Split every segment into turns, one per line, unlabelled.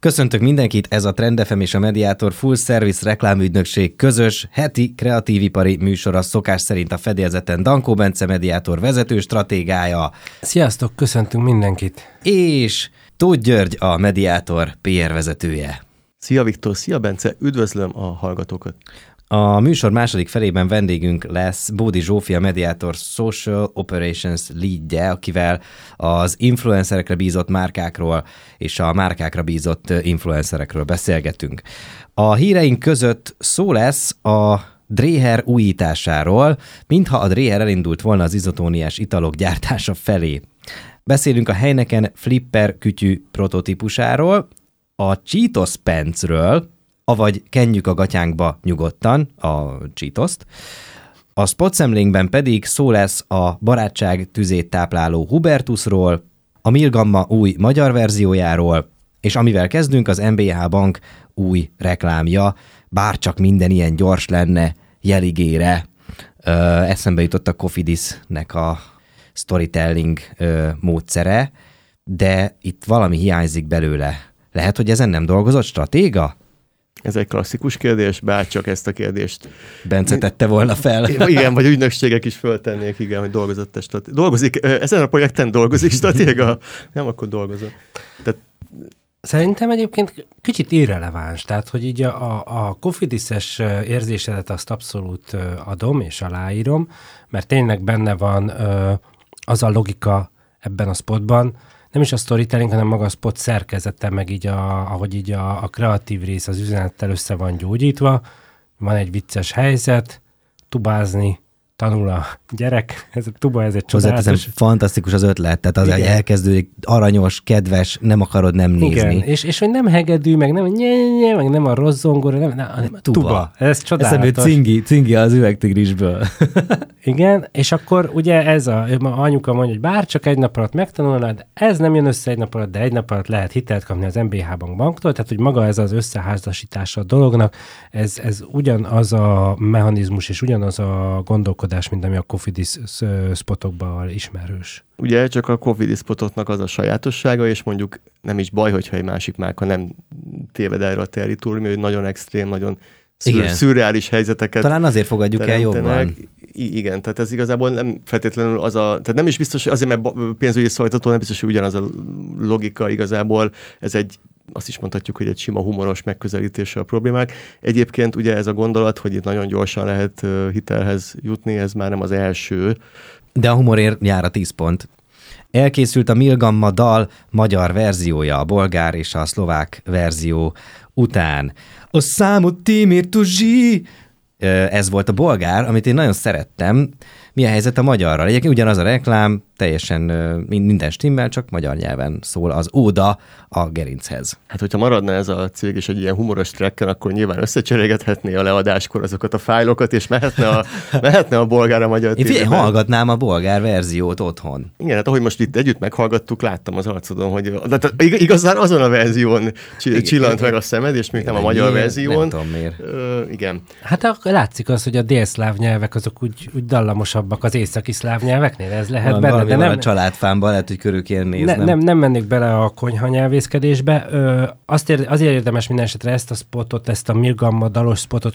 Köszöntök mindenkit, ez a Trend FM és a Mediator Full Service reklámügynökség közös heti kreatívipari műsora, szokás szerint a fedélzeten Dankó Bence Mediator vezető stratégája.
Sziasztok, köszöntünk mindenkit!
És Tóth György a Mediator PR vezetője.
Szia Viktor, szia Bence, üdvözlöm a hallgatókat!
A műsor második felében vendégünk lesz Bódi Zsófia Mediator Social Operations leadje, akivel az influencerekre bízott márkákról és a márkákra bízott influencerekről beszélgetünk. A híreink között szó lesz a Dreher újításáról, mintha a Dreher elindult volna az izotóniás italok gyártása felé. Beszélünk a Heineken Flipper kütyű prototípusáról, a Cheetos Pentzről, avagy kenjük a gatyánkba nyugodtan a Cheetoszt. A spotszemlénkben pedig szó lesz a barátság tüzét tápláló Hubertusról, a Milgamma új magyar verziójáról, és amivel kezdünk, az MBH Bank új reklámja, bárcsak minden ilyen gyors lenne jeligére. Eszembe jutott a Cofidisnek a storytelling módszere, de itt valami hiányzik belőle. Lehet, hogy ezen nem dolgozott stratéga?
Ez egy klasszikus kérdés, bárcsak ezt a kérdést
Bence tette volna fel.
Igen, vagy ügynökségek is föltennék, igen, hogy dolgozott dolgozik, ezen a projekten dolgozik stratéga? Nem, akkor dolgozott. Tehát...
Szerintem egyébként kicsit irreleváns, tehát hogy így a Cofidis-es érzésedet azt abszolút adom és aláírom, mert tényleg benne van az a logika ebben a spotban, nem is a storytelling, hanem maga a spot szerkezete, meg így ahogy így a kreatív rész az üzenettel össze van gyógyítva. Van egy vicces helyzet, tubázni tanul a gyerek, ez a tuba, ez egy csodálatos.
Fantasztikus az ötlet, tehát az, hogy elkezdődik aranyos, kedves, nem akarod nem nézni.
Igen, és hogy nem hegedű, meg nem meg nem a rossz zongora, hanem a tuba. Ez csodálatos.
Cingi az üvegtigrisből.
Igen, és akkor ugye ez anyuka mondja, hogy bár csak egy nap alatt megtanulnád, ez nem jön össze egy nap alatt, de egy nap alatt lehet hitelt kapni az MBH banktól, tehát hogy maga ez az összeházasítása a dolognak, ez ugyanaz a mechanizmus és ugyanaz a gondolkodás, mint ami a Cofidis spotokban ismerős.
Ugye csak a Cofidis spotoknak az a sajátossága, és mondjuk nem is baj, hogyha egy másik márka nem téved erre a territóriumra, hogy nagyon extrém, nagyon szürreális helyzeteket.
Talán azért fogadjuk el jobban.
Igen, tehát ez igazából nem feltétlenül tehát nem is biztos, azért mert pénzügyi szolgáltató nem biztos, hogy ugyanaz a logika igazából, ez azt is mondhatjuk, hogy egy sima humoros megközelítése a problémák. Egyébként ugye ez a gondolat, hogy itt nagyon gyorsan lehet hitelhez jutni, ez már nem az első.
De a humorért jár a 10 pont. Elkészült a Milgamma dal magyar verziója, a bolgár és a szlovák verzió után. A számot Timir Tuzsi! Ez volt a bolgár, amit én nagyon szerettem. Mi a helyzet a magyarral? Egyébként ugyanaz a reklám, teljesen minden stimmel, csak magyar nyelven szól az óda a gerinchez.
Hát, hogyha maradna ez a cég és egy ilyen humoros tracken, akkor nyilván összecserégethetné a leadáskor azokat a fájlokat, és mehetne a bolgár a magyar tévében.
Én hallgatnám a bolgár verziót otthon.
Igen, hát ahogy most itt együtt meghallgattuk, láttam az arcodon, hogy igazán azon a verzión csillant meg a szemed, és még nem a magyar verzión.
Nem tudom miért.
Igen.
Hát látszik az, hogy a délszláv nyelvek azok úgy dallamosasabbak az északi szláv nyelveknél, ez lehet benne.
De nem a családfámban lehet, hogy körül kéne néznem. Nem
mennék bele a konyha nyelvészkedésbe. Azért érdemes minden esetre ezt a spotot, ezt a Milgamma dalos spotot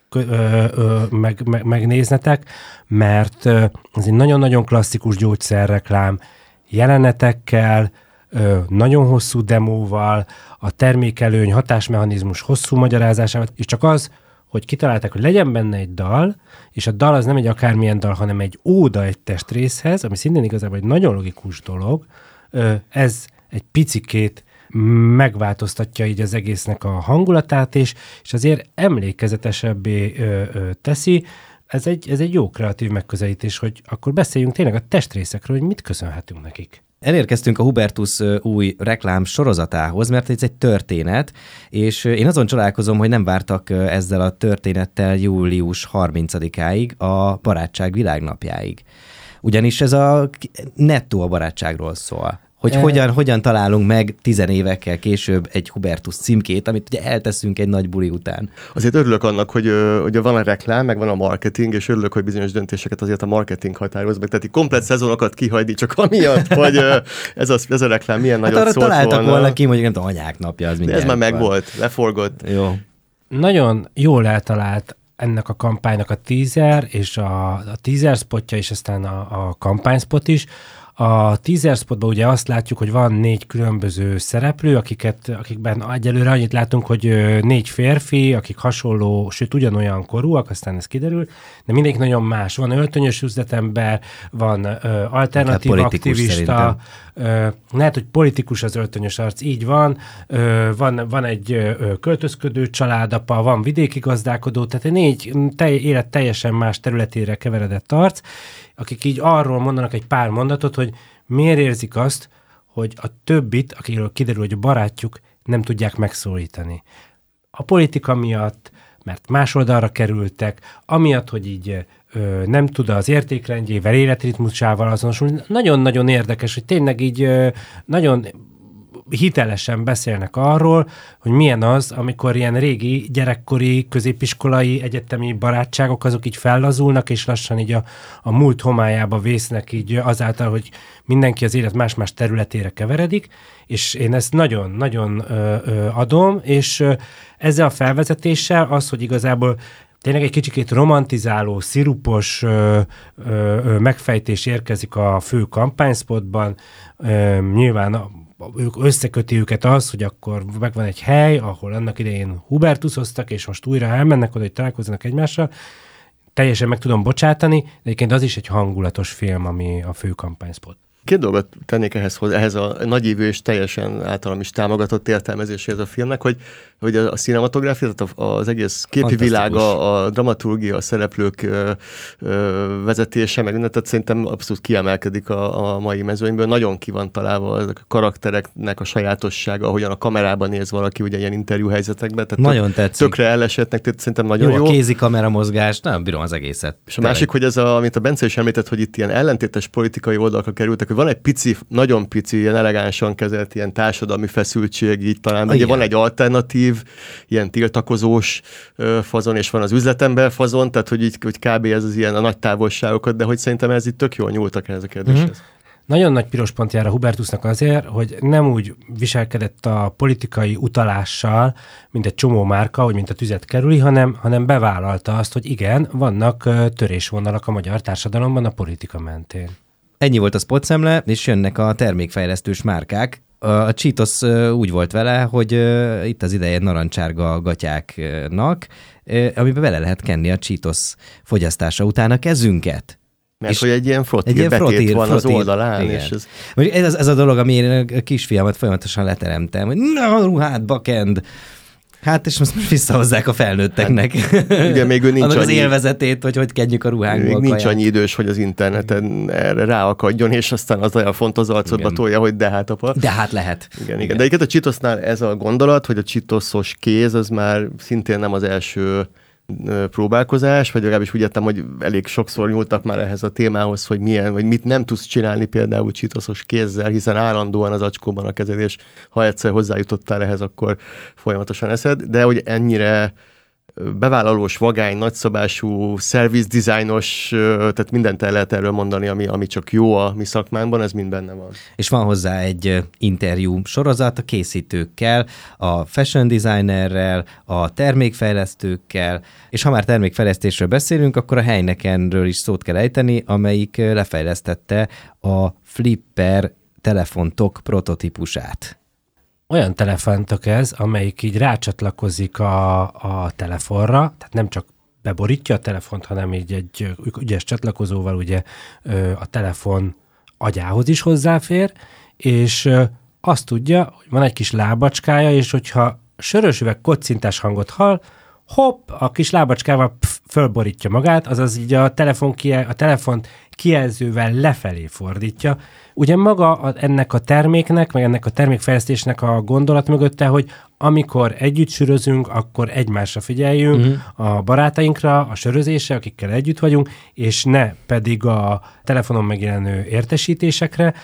megnéznetek, mert ez egy nagyon-nagyon klasszikus gyógyszerreklám, jelenetekkel, nagyon hosszú demóval, a termékelőny, hatásmechanizmus hosszú magyarázásával, és csak az, hogy kitalálták, hogy legyen benne egy dal, és a dal az nem egy akármilyen dal, hanem egy óda egy testrészhez, ami szintén igazából egy nagyon logikus dolog. Ez egy picikét megváltoztatja így az egésznek a hangulatát, és azért emlékezetesebbé teszi. Ez egy jó kreatív megközelítés, hogy akkor beszéljünk tényleg a testrészekről, hogy mit köszönhetünk nekik.
Elérkeztünk a Hubertus új reklám sorozatához, mert ez egy történet, és én azon csodálkozom, hogy nem vártak ezzel a történettel július 30-áig, a barátság világnapjáig. Ugyanis ez nettó a barátságról szól. Hogy hogyan találunk meg 10 évekkel később egy Hubertus címkét, amit ugye elteszünk egy nagy buli után.
Azért örülök annak, hogy van a reklám, meg van a marketing, és örülök, hogy bizonyos döntéseket azért a marketing határoz meg. Tehát komplett szezonokat kihagyni csak amiatt, hogy ez a reklám milyen nagyot
arra
szólt
találtak
volna.
volna ki, mondjuk nem tudom, anyák napja az minden.
Ez már megvolt, leforgott.
Jó.
Nagyon jól eltalált ennek a kampánynak a teaser, és a teaser spotja, és aztán a kampányspot is. A teaser spotban ugye azt látjuk, hogy van 4 különböző szereplő, akikben egyelőre annyit látunk, hogy 4 férfi, akik hasonló, sőt ugyanolyan korúak, aztán ez kiderül, de mindegyik nagyon más. Van öltönyös üzletember, van alternatív aktivista, lehet, hogy politikus az öltönyös arc, így van, van egy költözködő családapa, van vidéki gazdálkodó, tehát 4 élet teljesen más területére keveredett arc, akik így arról mondanak egy pár mondatot, hogy miért érzik azt, hogy a többit, akiről kiderül, hogy a barátjuk, nem tudják megszólítani. A politika miatt, mert más oldalra kerültek, amiatt, hogy így nem tud az értékrendjével, életritmusával azonosulni. Nagyon-nagyon érdekes, hogy tényleg így nagyon hitelesen beszélnek arról, hogy milyen az, amikor ilyen régi, gyerekkori, középiskolai, egyetemi barátságok, azok így fellazulnak, és lassan így a múlt homályába vésznek így azáltal, hogy mindenki az élet más-más területére keveredik, és én ezt nagyon-nagyon adom, és ezzel a felvezetéssel az, hogy igazából tényleg egy kicsikét romantizáló, szirupos megfejtés érkezik a fő kampányspotban, nyilván ők összeköti őket az, hogy akkor megvan egy hely, ahol annak idején Hubertuszoztak, és most újra elmennek oda, hogy találkozzanak egymással. Teljesen meg tudom bocsátani, de egyébként az is egy hangulatos film, ami a fő kampányspot.
2 dolgot tennék ehhez a nagyívű és teljesen általam is támogatott értelmezéséhez a filmnek, hogy a cinematográfia, tehát az egész képi világa, a dramaturgia, a szereplők vezetése, meg minden, tehát szerintem abszolút kiemelkedik a mai mezőnyből. Nagyon ki van találva a karaktereknek a sajátossága, ahogyan a kamerában néz valaki ugye ilyen interjú helyzetekben. Tehát
nagyon tetszik.
Tökre elesetnek, tehát szerintem nagyon jó.
A kézi kamera mozgás, nem bírom az egészet.
És a másik, hogy ez amit a Bence is említett, hogy itt ilyen ellentétes politikai oldalakra kerültek, hogy van egy pici, nagyon pici, ilyen elegánsan kezelt ilyen társadalmi feszültség, így talán. Ugye van egy alternatív, ilyen tiltakozós fazon, és van az üzletember fazon, tehát hogy így hogy kb. Ez az ilyen a nagy távolságokat, de hogy szerintem ez itt tök jól nyúltak ehhez a kérdéshez.
Nagyon nagy piros pont jár a Hubertusnak azért, hogy nem úgy viselkedett a politikai utalással, mint egy csomó márka, hogy mint a tüzet kerüli, hanem bevállalta azt, hogy igen, vannak törésvonalak a magyar társadalomban a politika mentén.
Ennyi volt a spotszemle, és jönnek a termékfejlesztős márkák. A Cheetos úgy volt vele, hogy itt az ideje narancsárga gatyáknak, amiben bele lehet kenni a Cheetos fogyasztása után a kezünket.
Mert hogy egy ilyen frottír betét van az oldalán. És
ez a dolog, ami én a kisfiamat folyamatosan leteremtem, hogy na, ruhádba kend. Hát, és most visszahozzák a felnőtteknek.
Ugye még ő nincs
annak
annyi,
az élvezetét, hogy kenjük a ruhánkból.
Még nincs annyi idős, hogy az interneten erre ráakadjon, és aztán az olyan font az arcodba tolja, hogy de hát apa.
De hát lehet.
Igen. De egyébként a Cheetosnál ez a gondolat, hogy a Cheetosos kéz, az már szintén nem az első próbálkozás, vagy legalábbis úgy értem, hogy elég sokszor nyúltak már ehhez a témához, hogy milyen, vagy mit nem tudsz csinálni például Cheetosos kézzel, hiszen állandóan az acskóban a kezed, és ha egyszer hozzájutottál ehhez, akkor folyamatosan eszed, de hogy ennyire bevállalós, vagány, nagyszabású, service designos, tehát mindent el lehet erről mondani, ami csak jó a mi szakmánkban, ez mind benne van.
És van hozzá egy interjú sorozat a készítőkkel, a fashion designerrel, a termékfejlesztőkkel, és ha már termékfejlesztésről beszélünk, akkor a Heinekenről is szót kell ejteni, amelyik lefejlesztette a Flipper telefontok prototípusát.
Olyan telefontok ez, amelyik így rácsatlakozik a telefonra, tehát nem csak beborítja a telefont, hanem így egy ügyes csatlakozóval ugye a telefon agyához is hozzáfér, és azt tudja, hogy van egy kis lábacskája, és hogyha sörös üveg kocintás hangot hall, hopp, a kis lábacskával fölborítja magát, azaz így a telefont kijelzővel lefelé fordítja. Ugye maga ennek a terméknek, meg ennek a termékfejlesztésnek a gondolat mögötte, hogy amikor együtt sörözünk, akkor egymásra figyeljünk, a barátainkra, a sörözésre, akikkel együtt vagyunk, és ne pedig a telefonon megjelenő értesítésekre.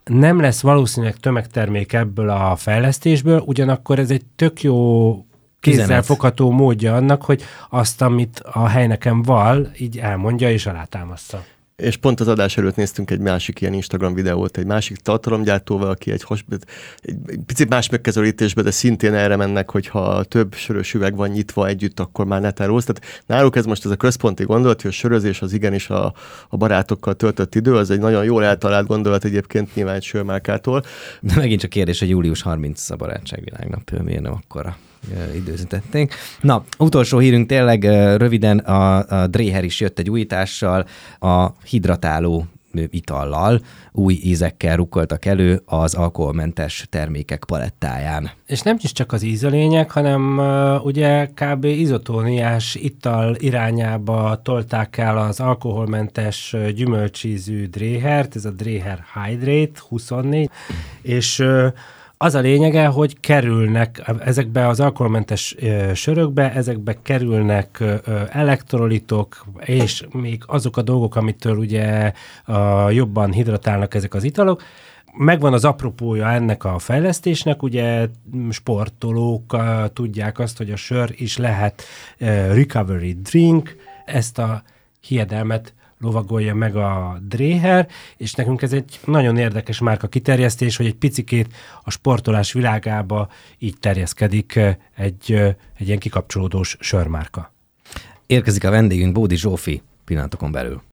Nem lesz valószínűleg tömegtermék ebből a fejlesztésből, ugyanakkor ez egy tök jó kézzelfogható módja annak, hogy azt, amit a helyneken val, így elmondja és alátámaszza.
És pont az adás előtt néztünk egy másik ilyen Instagram videót, egy másik tartalomgyártóval, aki egy picit más megközelítésben, de szintén erre mennek, hogyha több sörös üveg van nyitva együtt, akkor már netán rossz. Tehát náluk ez most ez a központi gondolat, hogy a sörözés az igenis a barátokkal töltött idő, az egy nagyon jól eltalált gondolat egyébként nyilván egy sörmárkától.
De megint csak kérdés, hogy július 30 a barátságvilágnap, miért nem akkora időzítették. Na, utolsó hírünk tényleg röviden, a Dreher is jött egy újítással, a hidratáló itallal, új ízekkel rukkoltak elő az alkoholmentes termékek palettáján.
És nem is csak az íz a lényeg, hanem ugye kb. Izotóniás ital irányába tolták el az alkoholmentes gyümölcsízű Drehert, ez a Dreher Hydrate 24, és az a lényege, hogy kerülnek ezekbe az alkoholmentes sörökbe, ezekbe kerülnek elektrolitok, és még azok a dolgok, amitől ugye jobban hidratálnak ezek az italok. Megvan az apropója ennek a fejlesztésnek, ugye sportolók tudják azt, hogy a sör is lehet recovery drink, ezt a hiedelmet lovagolja meg a Dreher, és nekünk ez egy nagyon érdekes márka kiterjesztés, hogy egy picikét a sportolás világába így terjeszkedik egy ilyen kikapcsolódós sörmárka.
Érkezik a vendégünk, Bódi Zsófi, pillanatokon belül.